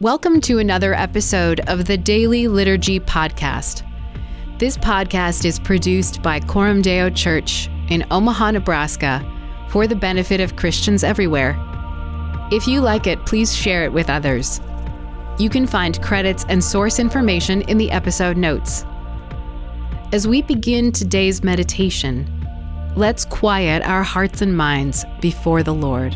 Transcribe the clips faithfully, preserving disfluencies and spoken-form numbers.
Welcome to another episode of the Daily Liturgy Podcast. This podcast is produced by Coram Deo Church in Omaha, Nebraska, for the benefit of Christians everywhere. If you like it, please share it with others. You can find credits and source information in the episode notes. As we begin today's meditation, let's quiet our hearts and minds before the Lord.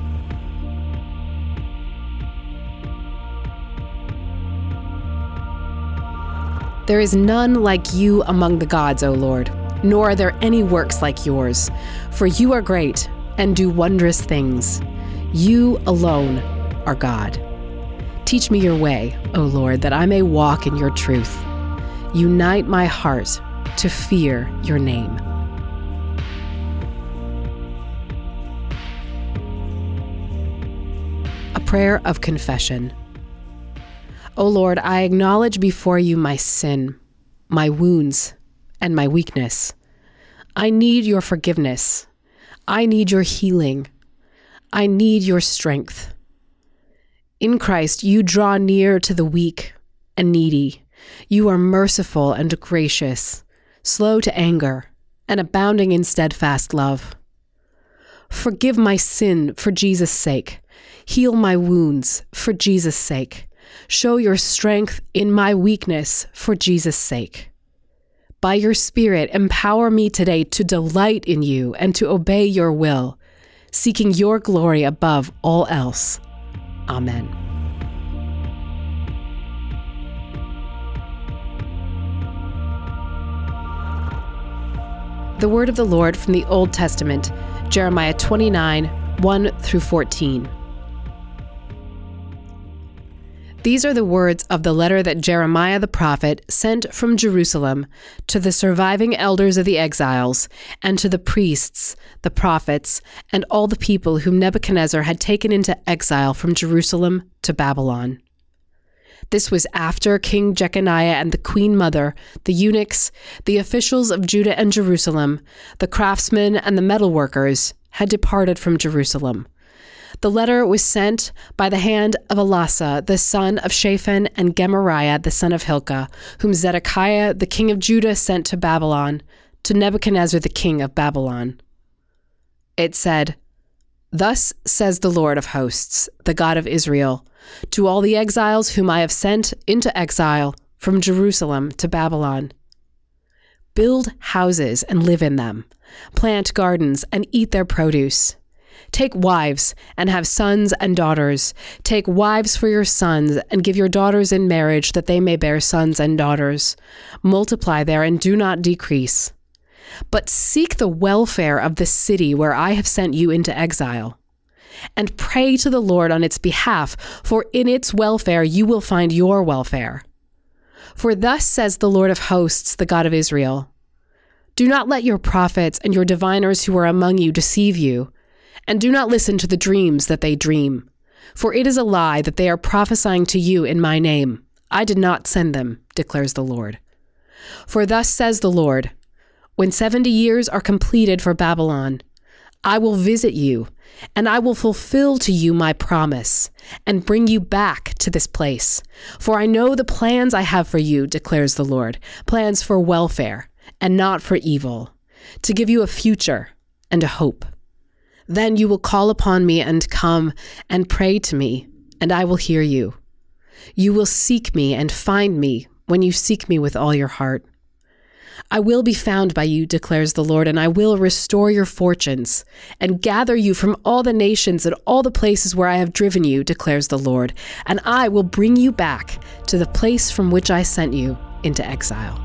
There is none like you among the gods, O Lord, nor are there any works like yours. For you are great and do wondrous things. You alone are God. Teach me your way, O Lord, that I may walk in your truth. Unite my heart to fear your name. A prayer of confession. O Lord, I acknowledge before you my sin, my wounds, and my weakness. I need your forgiveness. I need your healing. I need your strength. In Christ, you draw near to the weak and needy. You are merciful and gracious, slow to anger, and abounding in steadfast love. Forgive my sin for Jesus' sake. Heal my wounds for Jesus' sake. Show your strength in my weakness for Jesus' sake. By your Spirit, empower me today to delight in you and to obey your will, seeking your glory above all else. Amen. The word of the Lord from the Old Testament, Jeremiah twenty-nine, one through fourteen. These are the words of the letter that Jeremiah the prophet sent from Jerusalem to the surviving elders of the exiles and to the priests, the prophets, and all the people whom Nebuchadnezzar had taken into exile from Jerusalem to Babylon. This was after King Jeconiah and the queen mother, the eunuchs, the officials of Judah and Jerusalem, the craftsmen and the metalworkers had departed from Jerusalem. The letter was sent by the hand of Elasah, the son of Shaphan, and Gemariah, the son of Hilkiah, whom Zedekiah, the king of Judah, sent to Babylon, to Nebuchadnezzar, the king of Babylon. It said, "Thus says the Lord of hosts, the God of Israel, to all the exiles whom I have sent into exile from Jerusalem to Babylon. Build houses and live in them, plant gardens and eat their produce. Take wives and have sons and daughters. Take wives for your sons and give your daughters in marriage that they may bear sons and daughters. Multiply there and do not decrease. But seek the welfare of the city where I have sent you into exile. And pray to the Lord on its behalf, for in its welfare you will find your welfare. For thus says the Lord of hosts, the God of Israel, do not let your prophets and your diviners who are among you deceive you, and do not listen to the dreams that they dream. For it is a lie that they are prophesying to you in my name. I did not send them, declares the Lord. For thus says the Lord, when seventy years are completed for Babylon, I will visit you, and I will fulfill to you my promise, and bring you back to this place. For I know the plans I have for you, declares the Lord, plans for welfare, and not for evil, to give you a future and a hope. Then you will call upon me and come and pray to me, and I will hear you. You will seek me and find me when you seek me with all your heart. I will be found by you, declares the Lord, and I will restore your fortunes and gather you from all the nations and all the places where I have driven you, declares the Lord, and I will bring you back to the place from which I sent you into exile.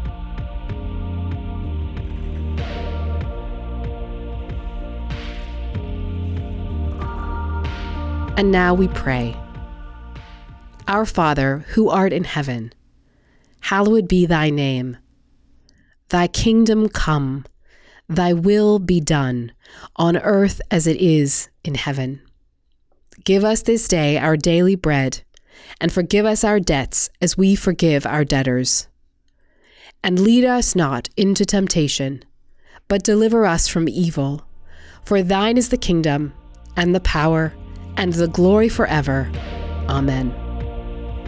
And now we pray. Our Father, who art in heaven, hallowed be thy name. Thy kingdom come, thy will be done, on earth as it is in heaven. Give us this day our daily bread, and forgive us our debts as we forgive our debtors. And lead us not into temptation, but deliver us from evil. For thine is the kingdom, and the power, and the glory forever. Amen.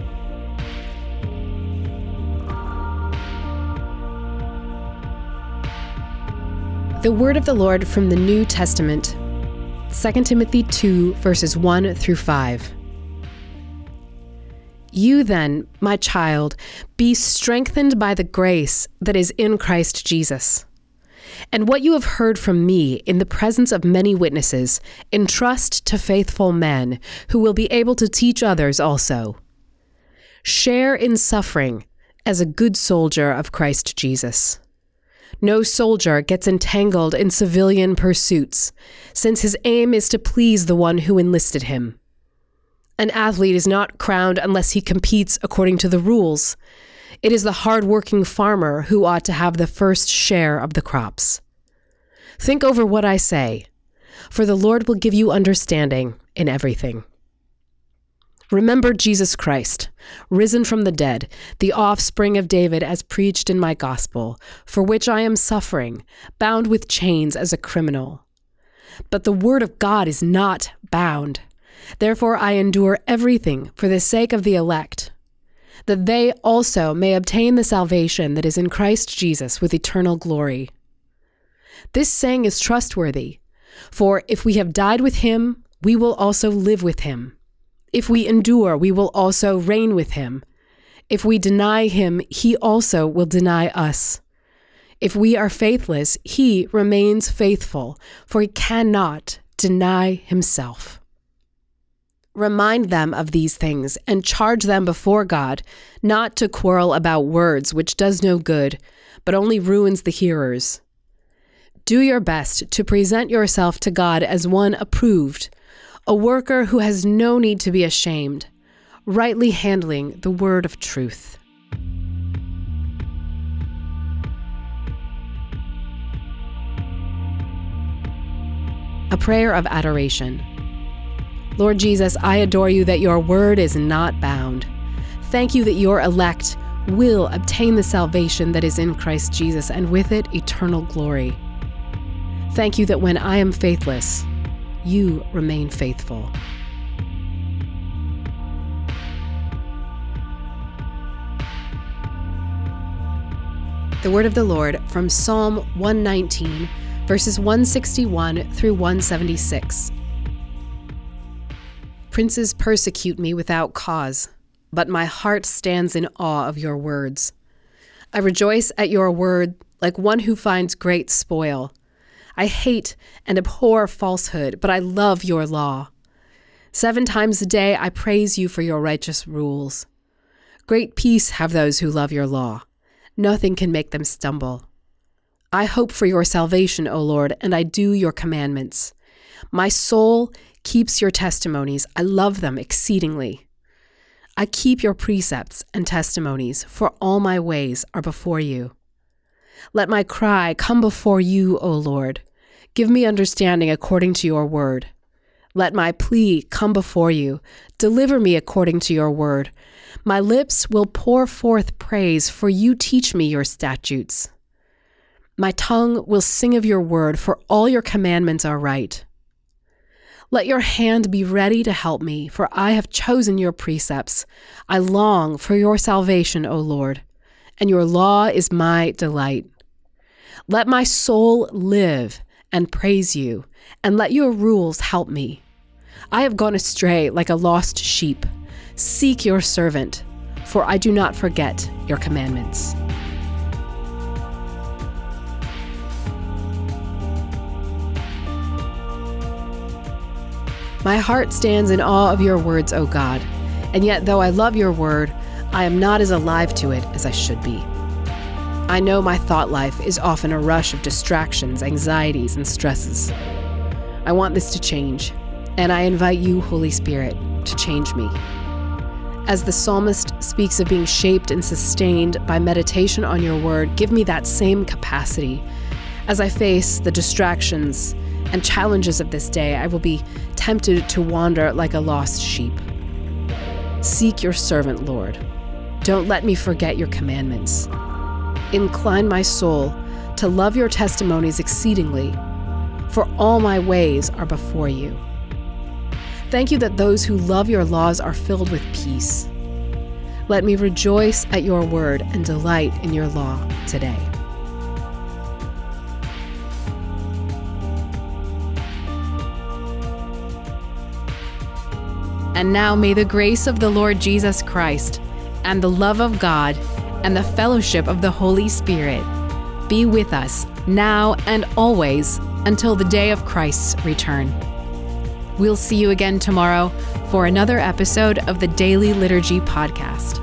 The word of the Lord from the New Testament, Second Timothy two, verses one through five. You then, my child, be strengthened by the grace that is in Christ Jesus. And what you have heard from me in the presence of many witnesses, entrust to faithful men who will be able to teach others also. Share in suffering as a good soldier of Christ Jesus. No soldier gets entangled in civilian pursuits, since his aim is to please the one who enlisted him. An athlete is not crowned unless he competes according to the rules. It is the hard-working farmer who ought to have the first share of the crops. Think over what I say, for the Lord will give you understanding in everything. Remember Jesus Christ, risen from the dead, the offspring of David as preached in my gospel, for which I am suffering, bound with chains as a criminal. But the word of God is not bound. Therefore I endure everything for the sake of the elect, that they also may obtain the salvation that is in Christ Jesus with eternal glory. This saying is trustworthy, for if we have died with him, we will also live with him. If we endure, we will also reign with him. If we deny him, he also will deny us. If we are faithless, he remains faithful, for he cannot deny himself. Remind them of these things and charge them before God, not to quarrel about words, which does no good, but only ruins the hearers. Do your best to present yourself to God as one approved, a worker who has no need to be ashamed, rightly handling the word of truth. A prayer of adoration. Lord Jesus, I adore you that your word is not bound. Thank you that your elect will obtain the salvation that is in Christ Jesus, and with it eternal glory. Thank you that when I am faithless, you remain faithful. The word of the Lord from Psalm one nineteen, verses one sixty-one through one seventy-six. Princes persecute me without cause, but my heart stands in awe of your words. I rejoice at your word like one who finds great spoil. I hate and abhor falsehood, but I love your law. Seven times a day I praise you for your righteous rules. Great peace have those who love your law. Nothing can make them stumble. I hope for your salvation, O Lord, and I do your commandments. My soul keeps your testimonies. I love them exceedingly. I keep your precepts and testimonies, for all my ways are before you. Let my cry come before you, O Lord. Give me understanding according to your word. Let my plea come before you. Deliver me according to your word. My lips will pour forth praise, for you teach me your statutes. My tongue will sing of your word, for all your commandments are right. Let your hand be ready to help me, for I have chosen your precepts. I long for your salvation, O Lord, and your law is my delight. Let my soul live and praise you, and let your rules help me. I have gone astray like a lost sheep. Seek your servant, for I do not forget your commandments. My heart stands in awe of your words, O God, and yet though I love your word, I am not as alive to it as I should be. I know my thought life is often a rush of distractions, anxieties, and stresses. I want this to change, and I invite you, Holy Spirit, to change me. As the psalmist speaks of being shaped and sustained by meditation on your word, give me that same capacity. As I face the distractions and challenges of this day, I will be tempted to wander like a lost sheep. Seek your servant, Lord. Don't let me forget your commandments. Incline my soul to love your testimonies exceedingly, for all my ways are before you. Thank you that those who love your laws are filled with peace. Let me rejoice at your word and delight in your law today. And now may the grace of the Lord Jesus Christ, and the love of God, and the fellowship of the Holy Spirit be with us now and always until the day of Christ's return. We'll see you again tomorrow for another episode of the Daily Liturgy Podcast.